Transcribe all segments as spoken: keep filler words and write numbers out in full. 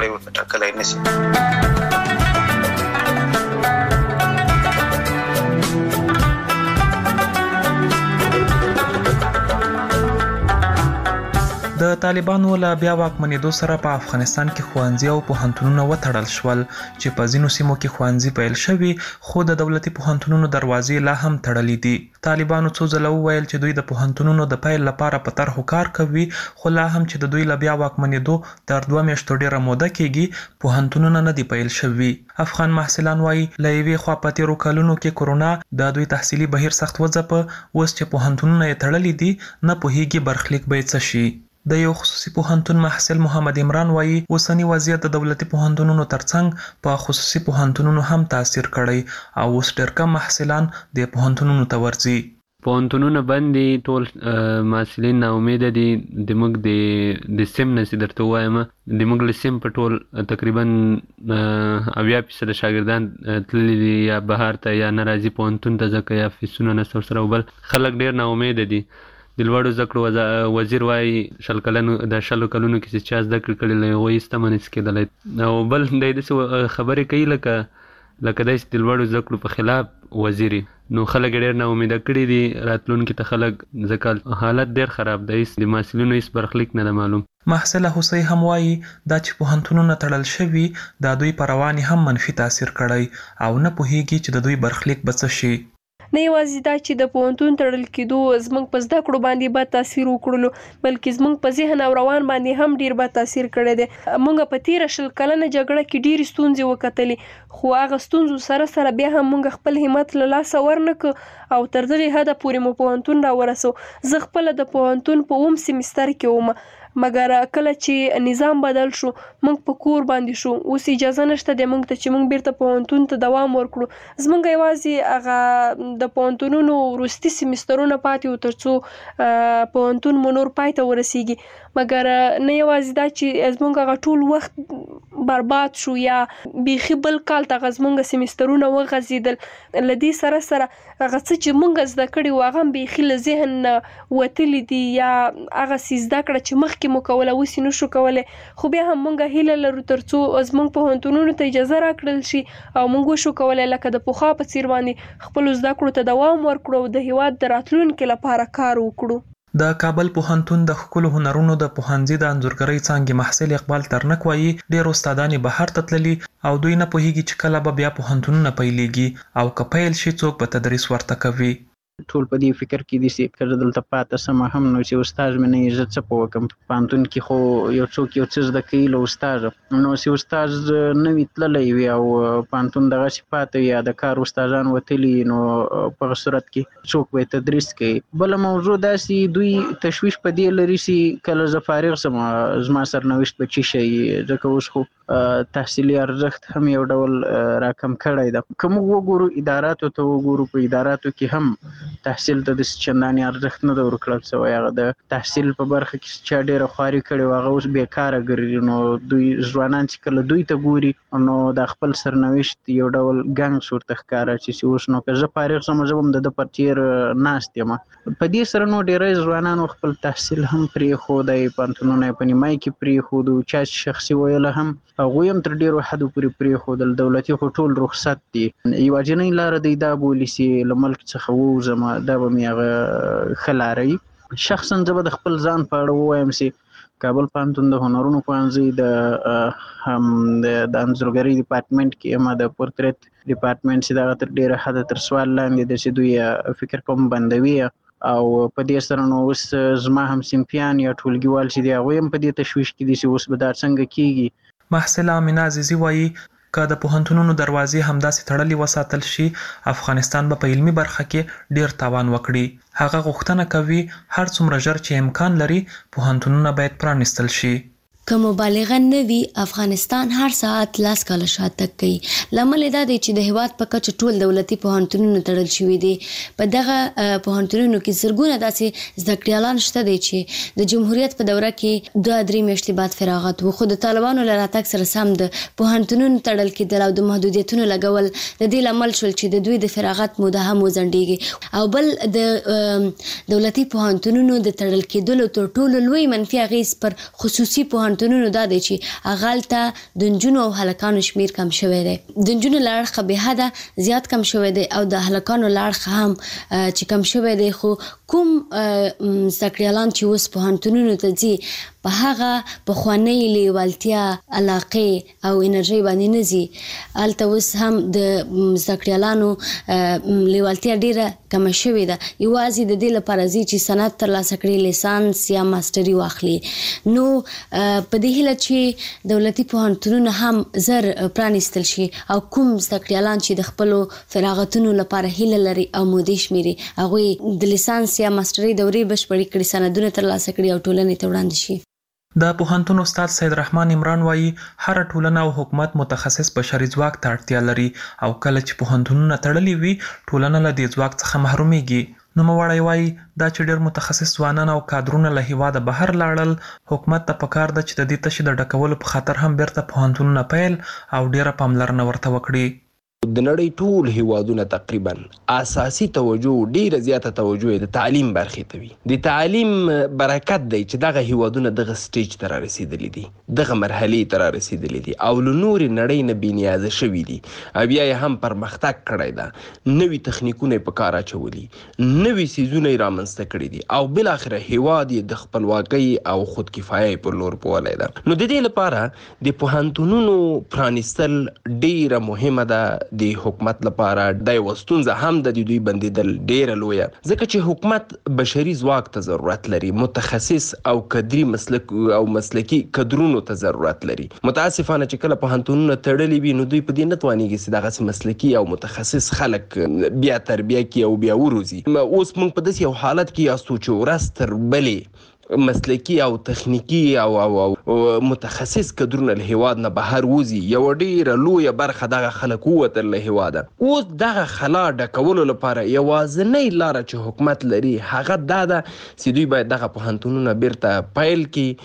ځای ورته ټاکلی نه شي. د طالبانو له بیا واکمنېدو سره په افغانستان کې ښوونځي او پوهنتونونه وتړل شول چې په ځینو سیمو کې ښوونځي پیل شوي خو د دولتي پوهنتونونو دروازې لا هم تړلې دي. طالبانو څو ځله وویل چې دوی د پوهنتونونو د پیل لپاره په طرحو کار کوي خو لا هم چې د دوی له بیا واکمنېدو تر دوه میاشتو ډېره موده کېږي پوهنتونونه نه دي پیل شوي. افغان محصلان وایي له یوې خوا په تېرو کلونو کې کرونا د دوی تحصیلي بهیر سخت وځپه، اوس چې پوهنتونونه یې تړلي دي نه پوهېږي برخلیک به یې څه شي. د یو خصوصي پوهنتون محصل محمد عمران وایي اوسنی وضعیت د دولتي پوهنتونونو ترڅنګ په خصوصي پوهنتونونو هم تاثیر کړی او اوس ډېر کم محصلان د پوهنتونونو ته ورځي. پوهنتونونه بند دي، ټول محصلین ناامیده دي. د موږ د د سیم نه چې درته ووایم د موږ له سیم په ټول تقریبا اویا فیصده شاګردان تللي دي یا بهر ته یا نه راځي پوهنتون ته ځکه یا فیسونه نشته ورسره او بل خلک ډېر ناامیده دي. د لوړو زده کړو وزیر وایي شل کلونو د شلو کلونو کې چې چا زده کړې کړې له هغوی هېڅ نشي کېدلی او بل دی داسې خبرې کوي لکه لکه داسې د لوړو زده کړو په خلاف وزیر نو خلک ډېر ناامیده کړي دي راتلونکي ته خلک ځکه حالت ډېر خراب دی د محصلینو هېڅ برخلیک نه ده معلوم. محصله حسین هم وایي دا چې پوهنتونونه تړل شوي دا دوی په روان هم منفي تاثیر کړی او نه پوهېږي چې د دوی برخلیک به څه شي. نه یوازې دا چې د پوهنتون تړل کېدو زموږ په زده کړو باندې بد تاثیر وکړلو بلکې زموږ په ذهن او روان باندې هم ډیر بد تاثیر کړی دی. موږ په تېره شل کلنه جګړه کې ډېرې ستونزې وکتلې خو هغه ستونزو سره سره بیا هم موږ خپل همت له لاسه ورنکړ او تر دغې حده پورې مو پوهنتون راورسو. زه خپله د پوهنتون په اووم سیمیستر کې وم مګر کله چې نظام بدل شو موږ په کور باندې شو. اوس اجازه نشته دی موږ ته چې موږ بیرته پوهنتون ته دوام ورکړو. زموږ یوازې هغه د پوهنتونونو وروستي سیمیسترونه پاتې وو تر څو پوهنتون مو نور پای ته ورسیږي مګر نه یوازې دا چې زموږ هغه ټول وخت برباد شو یا بیخي بل کال ته هغه زموږ سیمیسترونه وغځېدل. له دې سره سره هغه څه چې موږ زده کړي وو هغه هم بیخي له ذهن نه وتلي دي یا هغسې زده کړه چې مخکې مو کوله اوس یې نشو کولی خو بیا هم موږ هیله لرو تر څو زموږ پوهنتونونو ته اجازه راکړل شي او موږ وشو کولی لکه د پخوا په څیر باندې خپلو زده کړو ته دوام ورکړو او د هیواد د راتلونکي لپاره کار وکړو. د کابل پوهنتون د ښکلو هنرونو د پوهنځي د انځورګرۍ څانګې محصل اقبال ترنک وایي ډېر استادان یې بهر ته تللي او دوی نه پوهېږي چې کله به بیا پوهنتونونه پیلېږي او که پیل شي څوک به تدریس ورته کوي. ټول په دې فکر کې دي چې که دلته پاته سم هم نو چې استاد مې نه یې زه څه په وکړم. په پوهنتون کې خو یو څوک یو څه زده کوي له استاده نو چې استاد نه وي تللی وي او پوهنتون دغسې پاته وي یا د کار استادان وتلي نو په هغه صورت کې څوک به یې تدریس کوي. بله موضوع داسې دوی تشویش په دې لري چې کله زه فارغ سم زما سرنوشت به څه شي ځکه اوس خو تحصیلي ارزښت هم یو ډول راکم کړی ده. که موږ وګورو اداراتو ته وګورو په اداراتو کې هم تحصیل ته داسې چندانې ارزښت نه ده ورکړل شوی. هغه د تحصیل په برخه کې چا ډېره خواري کړې وه هغه اوس بېکاره ګرځي نو دوی ځوانان چې کله دوی ته ګوري نو دا خپل سرنوشت یو ډول ګنګس ورته ښکاره چې اوس نو که زه فارغ شم زه به هم د ده په څېر ناست یم. په دې سره نو ډېری ځوانانو خپل تحصیل هم پرېښودی، پوهنتونونه یې په نیمایي کې پرېښودو، چا چې شخصي ویله هم هغوی هم تر ډېرو حدو پورې پرېښودل. دولتي خو ټول رخصت دي. یوازینۍ لاره دی دا بولي چې له ملک څخه ووځم دا به مې هغه ښه لاره وي. شخصا زه به د خپل ځان په اړه ووایم چې کابل پوهنتون د هنرونو پوهنځي د هم د انځورګرۍ ډپارټمنټ کې یم د پورتریت ډپارټمنټ چې دغه تر ډېره حده تر سوال لاندې ده چې دوی فکر کوم بندوي او په دې سره نو اوس زما همصنفیان یا ټولګیوال چې دي هغوی هم په دې تشویش کې دي چې اوس به دا څنګه کېږي. محصله امینه عزیزي وایي که د پوهنتونونو دروازې همداسې تړلې وساتل شي افغانستان به په علمي برخه کې ډیر تاوان وکړي. هغه غوښتنه کوي هر څومره ژر چې امکان لري پوهنتونونه باید پرانیستل شي. که مبالغه نه وي افغانستان هر ساعت لاس کاله شاته کوي. لامل دا دی چې د هیواد په کچه ټول دولتي پوهنتونونه تړل شوي دي. په دغه پوهنتونونو کې زرګونه داسې زده کړیالان شته دی چې د جمهوریت په دوره کې دوه درې میاشتې بعد فراغت و خو د طالبانو له راتګ سره سم د پوهنتونونو تړل کېدل او د محدودیتونو لګول د دې لامل شول چې د دوی د فراغت موده هم وځنډېږي. او بل د دولتي پوهنتونونو د تړل کېدلو تر ټولو لوی منفي اغېز پر خصوصي پوهنتونونو پوهنتونونو دا دی چې هغالته د نجونو او هلکانو شمیر کم شوی دی. د نجونو له اړخه به حده زیات کم شوی دی او د هلکانو له اړخه هم چې کم شوی دی. خو کوم زده کړیالان چې اوس پوهنتونونو ته ځي په هغه پخوانۍ لیوالتیا علاقې او انرژۍ باندې نه ځي. هلته اوس هم د زده کړیالانو لیوالتیا ډیره کمه شوې ده. یوازې د دې لپاره ځي چې سند ترلاسه کړي، لیسانس یا ماسټري واخلي. نو په دې هیله چې دولتي پوهنتونونه هم زر پرانیستل شي او کوم زده کړیالان چې د خپلو فراغتونو لپاره هیله لري او مودې شمیري هغوی د لیسانس یا ماسټري دورې بشپړې کړي، سندونه ترلاسه کړي او ټولنې ته وړاندې شي. د پوهنتون استاد سید رحمان عمران وایي هر ټولنه او حکومت متخصص بشري ځواک ته اړتیا لري او کله چې پوهنتونونه تړلي وي ټولنه له دې ځواک څخه محرومیږي. نوموړی وایي دا چې ډېر متخصص ځوانان او کادرونه له هیواده بهر لاړل، حکومت ته پکار ده چې د دې تشې د ډکولو په خاطر هم بیرته پوهنتونونه پیل او ډېره پاملرنه ورته وکړي. د نړۍ ټول هیوادونه تقریبا اساسي توجه ډیره زیاته توجه د تعلیم برخې ته وي. د تعلیم برکت دی چې دغه هیوادونه دغه سټیج ته رارسېدلي دي، دغه مرحلې ته رارسېدلي دي او له نورې نړۍ نه بېنیازه شوي دي او بیا یې هم پرمختګ کړی ده، نوي تخنیکونه یې په کار اچولي، نوي څیزونه یې رامنځته کړي دي او بالاخره هیواد یې د خپلواکۍ او خودکفایۍ پر لور بیولی ده. نو د دې لپاره د پوهنتونونو پرانیستل ډیره مهمه ده. د حکومت لپاره د یوه ستونزه هم د دوی بندېدل ډیره لویه، ځکه چې حکومت بشري ځواک ته ضرورت لري، متخصص او کدري مسلک او مسلکي کدرونو ته ضرورت لري. متاسفانه چې کله پوهنتونونه تړلي وي نو دوی په دې نه توانېږي چې دغسې مسلکي او متخصص خلک بیا تربیه کړي او بیا وروزي. اوس موږ په داسې یو حالت کې یاستو چې ورځ تر بلې مسلکی او تخنیکی او او, او متخصص کدرونه له هیواد نه بهر وځي. یو ډیره لویه برخه دغه خلک ووتل له هیواده. اوس دغه خلا ډکولو لپاره یوازینۍ لاره چې حکومت لري هغه دا ده چې دوی باید دغه پوهنتونونه بیرته پیل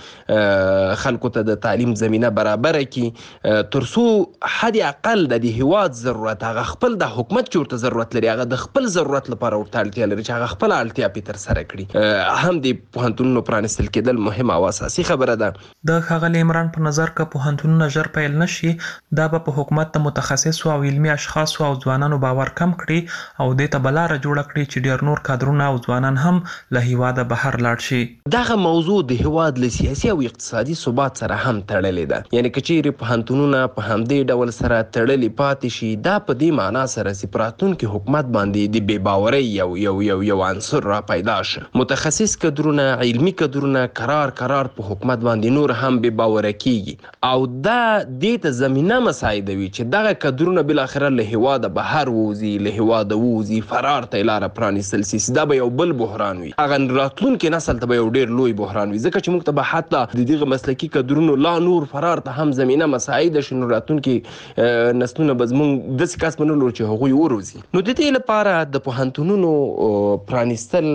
کړي، خلکو ته د تعلیم زمینه برابره کړي، تر څو حد اقل د دې هیواد ضرورت هغه خپل د حکومت چې ورته ضرورت لري هغه د خپل ضرورت لپاره ورته اړتیا لري چې هغه خپله اړتیا پرې ترسره کړي. هم د پوهنتونونو پرانیستل کېدل مهمه او اساسي خبره ده. د ښاغلي عمران په نظر که پوهنتونونه ژر پیل نشي دا به په حکومت د متخصصو او علمي اشخاصو او ځوانانو باور کم کړي او دې ته به لاره جوړه کړي چې ډېر نور کادرونه او ځوانان هم له هیواده بهر لاړ شي. دغه موضوع د هیواد له سیاسي او اقتصادي ثبات سره هم تړلې ده. یعنې که چیرې پوهنتونونه په همدې ډول سره تړلې پاتې شي دا په دې معنا سره چې په راتلونکي حکومت باندې د بې باورۍ یو یو یو یو عنصر را پیدا شي. متخصص کادرونه، علمي کادرونه قرار قرار په حکومت باندې نور هم بې باوره کیږي او دا دې ته زمینه مساعدوي چې دغه کادرونه بالاخره له هیواده بهر ووځي، له هیواده ووځي، فرار ته یې لاره پرانیستل سي. دا به یو بل بحران وي، هغه راتلونکي نسل ته به یو ډېر لوی بحران وي، ځکه چې موږ ته به حتی د دغه مسلکي کادرونو لا نور فرار ته هم زمینه مساعده شي. نو راتلونکي نسلونه به زموږ داسې کس به نه لرو چې هغوی وروځي. نو د دې لپاره د پوهنتونونو پرانیستل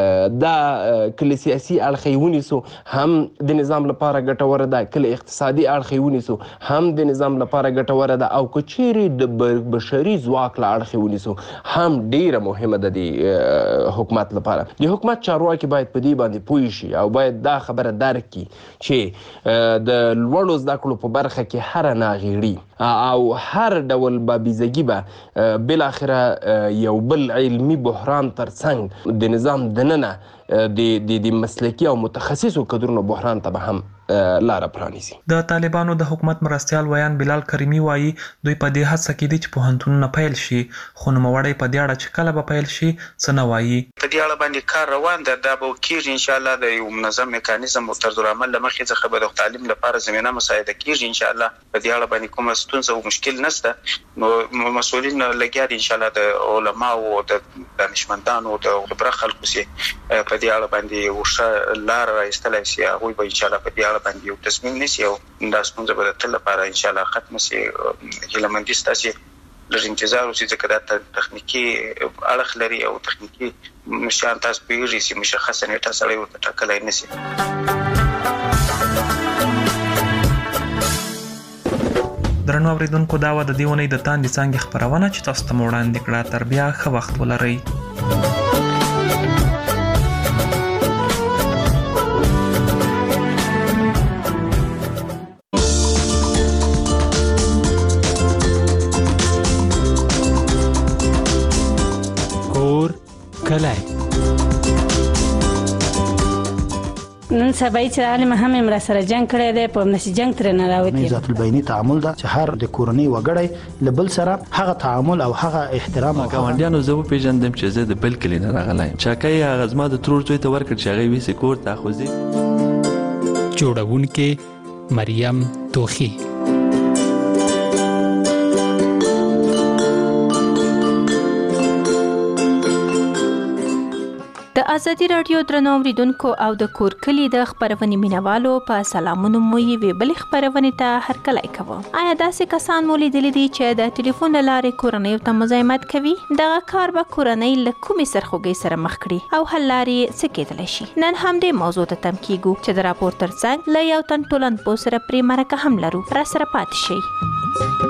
دا کله سیاسي اړخ ونیسو هم د نظام لپاره ګټوره ده، کله اقتصادي اړخ ونیسو هم د نظام لپاره ګټوره ده او که چیرې د بشري ځواک له اړخ ونیسو هم ډیره مهمه ده د حکومت لپاره. د حکومت چارواکي باید په دې باندې پوه شي او باید دا خبره درک کړي چې د لوړو زده کړو په برخه کې هره ناغیړي او هر ډول بابیزګي به بالاخره یو بل علمي بحران ترڅنګ د نظام دننه د د مسلکي او متخصصو کادرونو بحران ته به هم لاره پرانیزي. د طالبانو د حکومت مرستیال ویان بلال کریمي وایي دوی په دې هڅه کې دي چې پوهنتونونه پیل شي، خو نوموړی په دې اړه چې کله به پیل شي څه نه وایي. په دې اړه باندې کار روان ده، دا به کېږي انشاءالله د یو منظم میکانیزم او طرزالعمل له مخې څخه به د تعلیم لپاره زمینه مساعده کېږي انشاءالله. په دې اړه باندې کومه ستونزه او مشکل نشته. نو مسؤلین لګیا دي انشاءالله د علماو او د دانشمندانو او د خبره خلکو سي په دې اړه باندې ورشه لاره راایستلی سي، هغوی به انشاءالله په دې اړه باندې یو تصمیم نیسي او دا ستونزه به د تل لپاره انشاءالله ختمه سي. هیله مندي ستاسې لږ انتظار وشي ځکه دا تخنیکي اړخ لري او تخنیکي شیان تاسو پوهېږئ چې مشخصه نیټه سړی ورته ټاکلی نه سي. درنو اورېدونکو دا وه د دې اونۍ د تاندې څانګې خپرونه چې تاسو ته مو وړاندې کړه. تر بیا ښه وخت ولرئ. سبای چې عالم هم مر سره جنگ کړی دی په نشي جنگ تر نه راوتی ذات البینی تعامل دا چې هر د کورنۍ وګړی لبل سره هغه تعامل او هغه احترام او ګاونډیانو زه پیژندم چې زه د بل کلی نه راغلی چاکای هغه زما د ترور زوی ته ورکړ چې هغه ویسې کور ته خوځي. جوړونکې مریم توخی. د ازادي رادیو درنو اوریدونکو او د کور کلی د خبرونې مینوالو په سلامونو مو یې بل خبرونې ته هرکلی کوم. آیا داسې کسان مو لیدلي دي چې د ټلیفون له لارې کورنۍ ته مزاحمت کوي؟ دغه کار به کورنۍ له کومې سرخوږۍ سره مخ کړي او حل لارې څه کېدلی شي؟ نن همدې موضوع ته تم کیږو چې د راپور ترڅنګ له یو تن ټولنپوه سره پرې مرکه هم لرو. را سره پاتې شئ.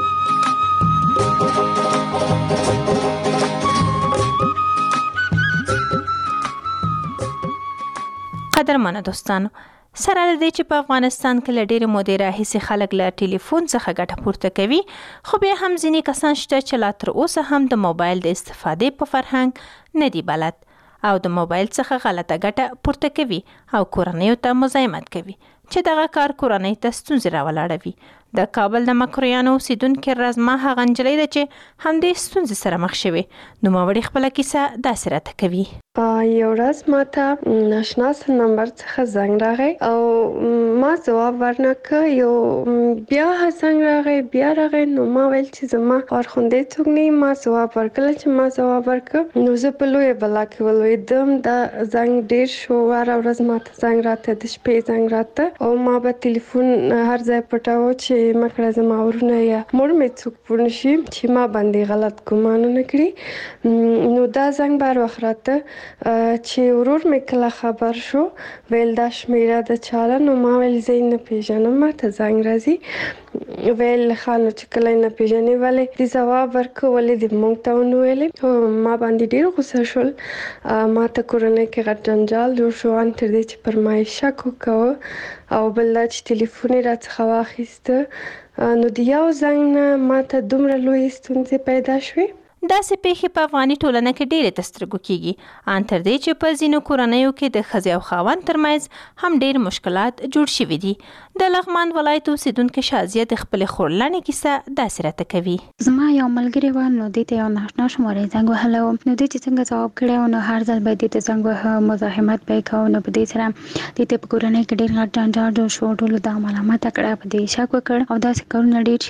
قدرمنو دوستانو، سره له دې چې په افغانستان کې له ډېرې مودې راهیسې خلک له ټلیفون څخه ګټه پورته کوي، خو بیا هم ځینې کسان شته چې لا تر اوسه هم د موبایل د استفادې په فرهنګ نه دي بلد او د موبایل څخه غلطه ګټه پورته کوي او کورنیو ته مزاحمت کوي چې دغه کار کورنۍ ته ستونزې راولاړوي. د کابل د مکرویانو اوسیدونکې رزما هغه نجلۍ ده چې همدې ستونزې سره مخ شوې. نوموړې خپله کیسه داسې راته کوي. یو ورځ ما ته ناشنا نمبر څخه زنګ راغی او ما ځواب ورنکړ. یو بیا زنګ راغی بیا راغی نو ما ویل چې زما خورخوندې څوک نه ما ځواب ورکړ. چې ما ځواب ورکړ نو زه په لویه بلا کې ولوېدم. دا زنګ ډېر شو، هره ورځ ما ته زنګ راته د شپې زنګ راته او ما به تلیفون هر ځای پټاوه چې مکړه زما ورونه یا مور مې څوک پوه نه شي چې ما باندې غلط ګمانونه کړي. نو دا زنګ بار وخت راته چې ورور مې کله خبر شو ویل دا شمیره د چاله نو ما ویل زه یې نه پېژنم ما ته زنګ راځي. ویل ښه نو چې کله یې نه پېژنې ولې دې ځواب ورکړ ولې دې موږ ته ونه ویلې. ما باندې ډېر غوسه شول. ما ته کورنۍ کې غټ جنجال جوړ شو ان تر دې چې پر ما یې شک وکړه او بل دا چې تلیفون یې راڅخه واخیسته. نو د یو زنګ نه ما ته دومره لویې ستونزې پیدا شوې. داسې پیښې په افغاني ټولنه کې ډېرې تر سترګو کېږي، ان تر دې چې په ځینو کورنیو کې د ښځې او خاوند ترمنځ هم ډېر مشکلات جوړ شوي دي. د لغمان ولایت اوسیدونکې شازیه د خپلې خورلنې کیسه داسې راته کوي. زما یو ملګری و نو دې ته یو ناشنا شمارې زنګ وهلی و. نو دې چې څنګه ځواب کړی و نو هر ځل به یې دې ته زنګ وهه، مزاحمت به یې کوه. نو په دې سره دې ته په کورنۍ کې ډېر غټ جنجال جوړ شو. ټولو دا ملامته کړه، په دې شک وکړ او داسې کارونه ډېر